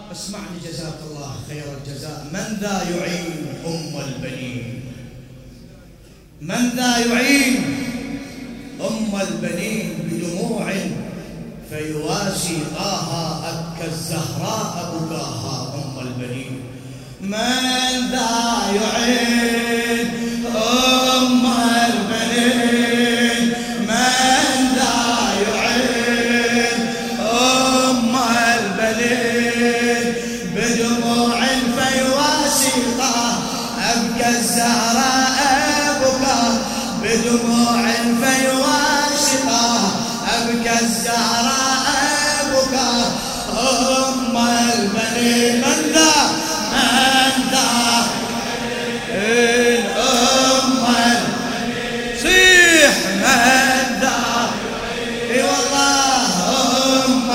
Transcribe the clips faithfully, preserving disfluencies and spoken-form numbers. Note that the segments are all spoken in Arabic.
اسمعني جزاك الله خير الجزاء. من ذا يعين أم البنين؟ من ذا يعين أم البنين بدموع فيواسي طه أبكى الزهراء بكاها أم البنين. من ذا يعين أم البنين؟ من ذا يعين أم البنين بدموع فيواسي طه أبكى الزهراء بكاها بدموع فيواسي طه أبكى الزهراء بكاها أم البنين. من ذا من ذا إن أم البنين صيح من ذا اي والله أم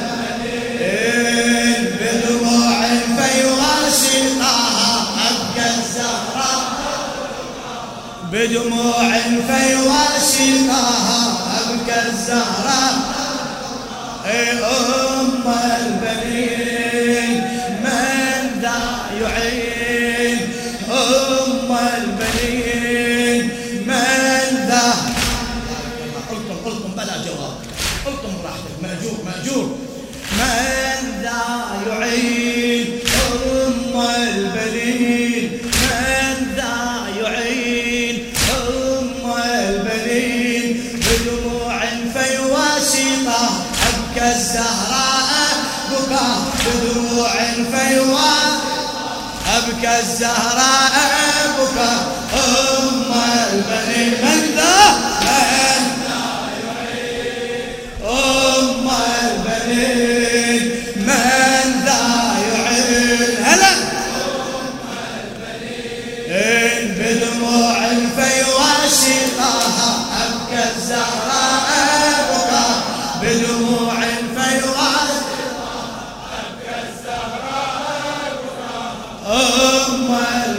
البنين بدموع فيواسي طه أبكى الزهراء بدموع فيواسي طه أبكى الزهراء اي أم البنين. من ذا يعين أم البنين؟ من ذا قلتم قلتم بلا جواب قلتم براحتك مأجور مأجور. من ذا يعين أم البنين؟ من ذا يعين أم البنين بدموع فيواسي طه أبكى الزهراء بكاها بدموع فيواسي أبكى الزهراء بكاها أم البنين. من ذا من ذا يعين أم البنين؟ من ذا يعين هلا أم البنين بدموع فيواسي طه أبكى الزهراء بكاها بدموع فيواسي أبكى الزهراء بكاها أم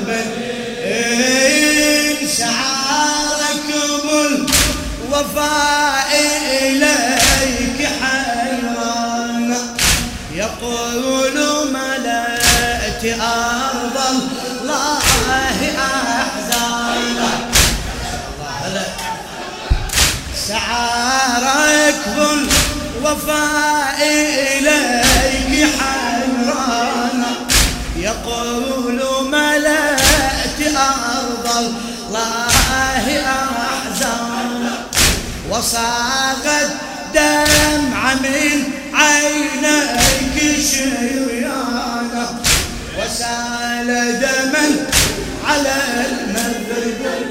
البنين. شعاركم الوفاء إليك حيران يقول ملأت أرض الله أحزانا. شعارك بالوفاء إليك حيران يقول ملأت أرض الله أحزانا وصاغت دمع من عينيك شريانا وسال دما على المذبوح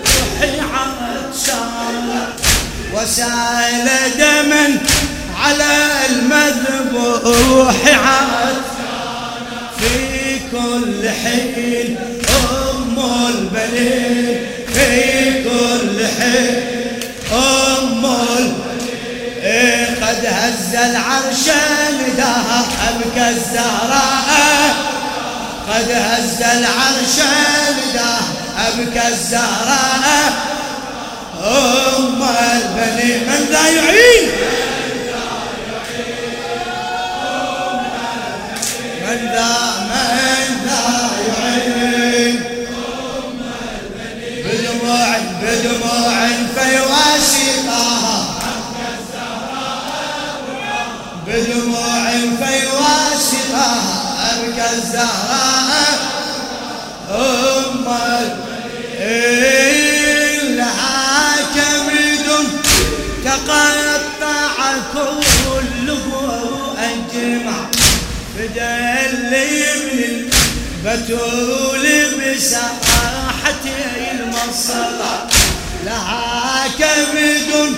عطشانا وسال دما على المذبوح عطشانا في كل حين أم البنين في كل حين أم البنين قد هز العرش نداها أبكى الزهراء قد هز العرش نداها أبكى الزهراء أم البنين. من ذا يعين من ذا من ذا يعين بدموع بدموع فيواسي طه بدموع فيواسي طه أبكى الزهراء أم البنين. لها كبد تقطع كله أجمع بدل من البتول بساحتي المصرع لها كبد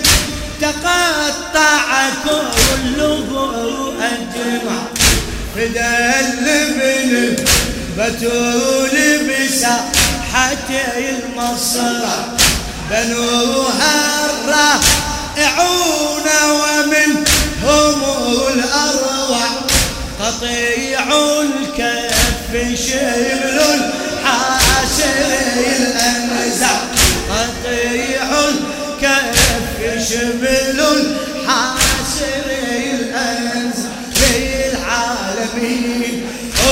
تقطع كله أجمع بدل من البتول بساحتي المصرع بنوها الرائعون ومنهم الأروع قطيع الكف شبل الحاسر الأنزع قطيع الكف شبل الحاسر الأنزع للعالمين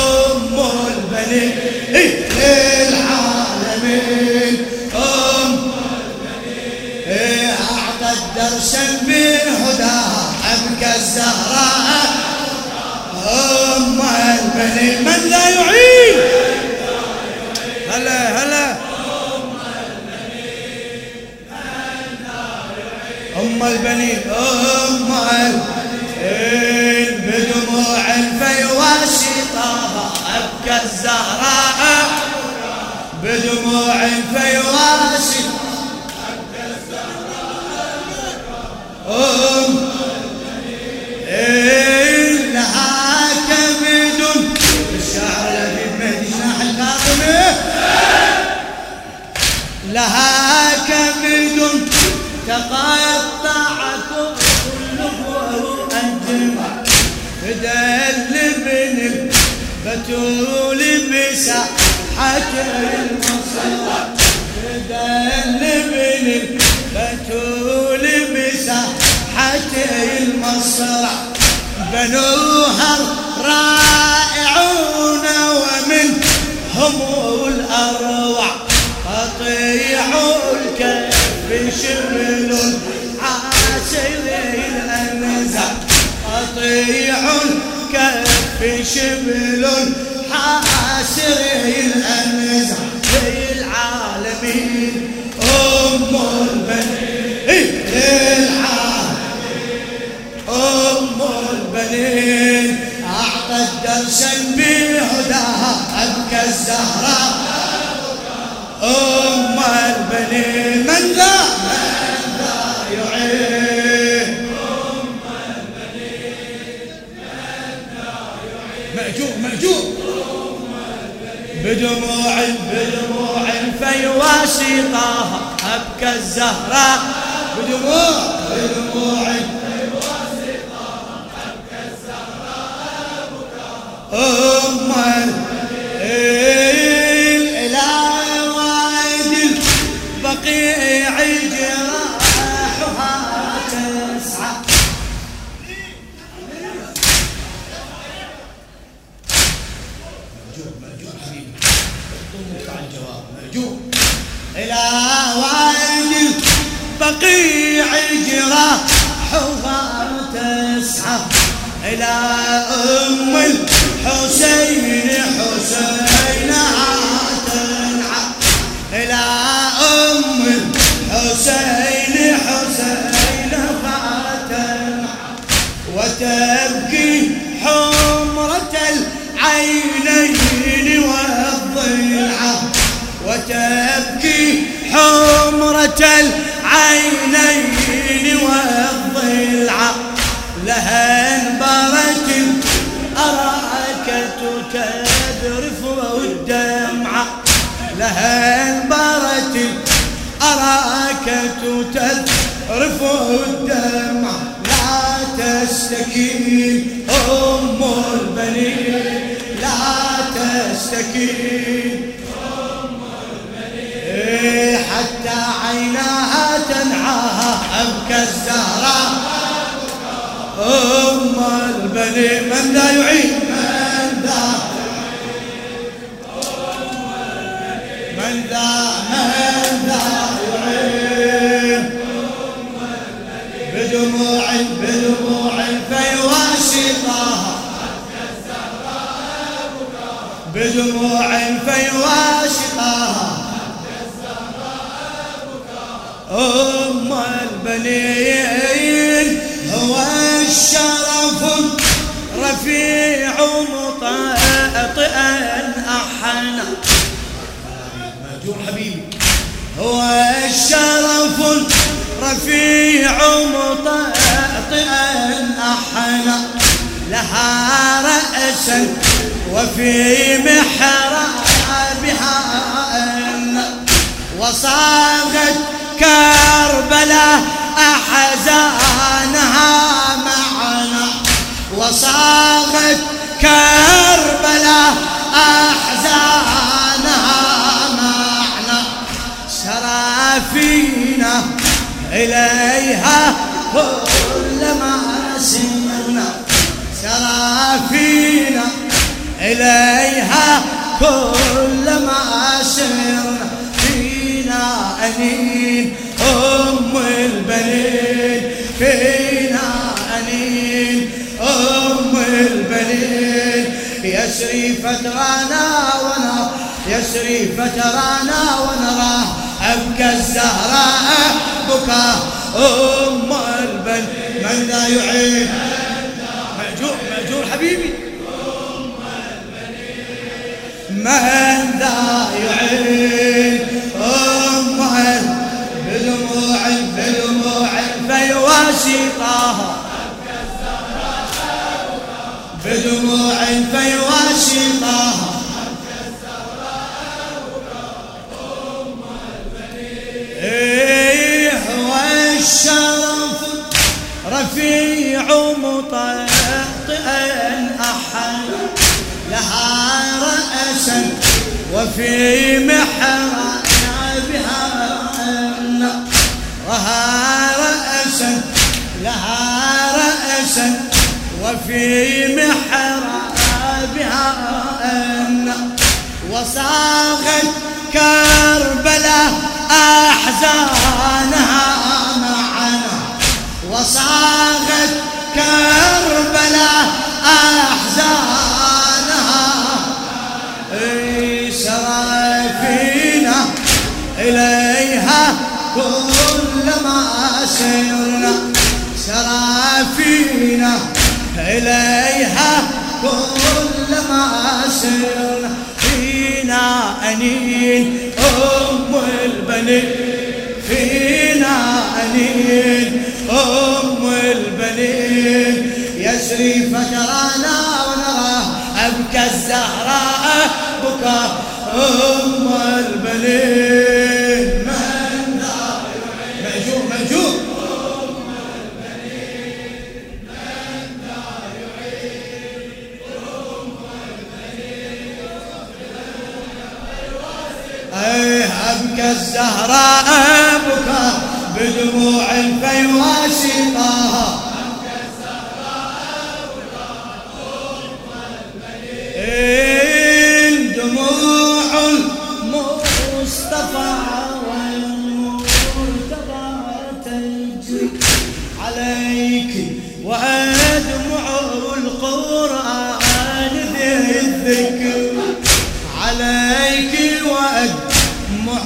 البنين من لا يعين. هلا هلا أم البنين أم البنين بدموع فيواسطها أبكى الزهراء بدموع فيواسط أبكى الزهراء أم البنين لها كبد الشعر الذي بمهدي جناح الفاطمة لها كبد تقطع كله أجمع بدل بن البتول بساحة المصرع بدل بن البتول بساحة المصرع بنوها رائعون ومنهم الأروع قطيع الكلب شمل عاسر الأنزع قطيع الكف شمل حاسر الأنزع للعالمين أم البنين للعالمين أم البنين أعطت درسا بهداها أبكى الزهراء أم البنين من لا من لا يعين أم البنين من لا يعين مأجور مأجور أم البنين بدموع بدموع فيواسطها أبكى الزهراء بدموع بدموع فيواسطها أبكى الزهراء أم البنين بقيع جراحها تسعى مأجور مأجور حبيبي ضمك على الجواب مأجور إلى وعد بقيع جراحها تسعى إلى أم الحسين حسينها تنعى إلى أم الحسين حسين فاتن وتبكي حمرة العينين والضلعة وتبكي حمرة العينين والضلعة لها انبرت الأراكة تذرف والدمعة لها انبرت الأراكة تذرف الدمع لا تستكين أم البنين لا تستكين أم البنين حتى عيناها تنعاها أبكى الزهراء أم البنين من لا يعين من لا من ذا من ذا يعين بدموع بدموع فيواسطها بدموع فيواسطها أم البنين هو الشرف رفيع مطاطئا أحنى حبيبي هو الشرف رفيع مطاطئا أحنى لها رأسا وفي محرابها أن وصاغت كربلاء أحزانها معنا وصاغت كربلاء أحزانها سرافينا إليها كلما سرنا سرافينا إليها كلما سرنا فينا أنين أم البنين فينا أنين أم البنين يسري فترانا ونراه يسري فترانا ونراه أبكى الزهراء بكاه أم البن من لا يعين مأجور مأجور حبيبي من ذا يعين أم بدموع بدموع فيواسي طه بدموع فيواسي طه إيه والشرف رفيع مطأطئا أحد لها رأسا وفي محرابها وها رأسا لها رأسا وفي محرابها وصاغت كربلاء أحزانها معنا وصاغت كربلاء أحزانها سرافينا إليها كلما سرنا سرافينا إليها كلما سرنا فينا أنين أم البنين فينا أنين أم البنين يسري فجرنا ونراه أبكى الزهراء بكى أم البنين من ذا مأجور مأجور أم البنين من ذا يعين أم البنين أيه أبكى الزهراء بكى بدموع فيواسي طه دموع المصطفى والمرتضى تجري عليك وأدمع القرآن ذي الذكر عليك وأدمع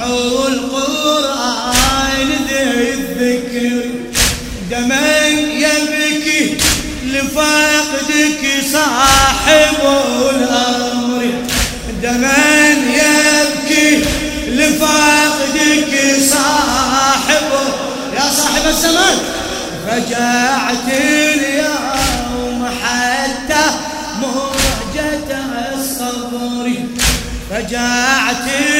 القرآن ذي الذكر دما يبكي لفقدك صاحب الأمر دما يبكي لفقدك صاحبه يا صاحب الزمان فجعت اليوم حتى مهجة الصبر فجعت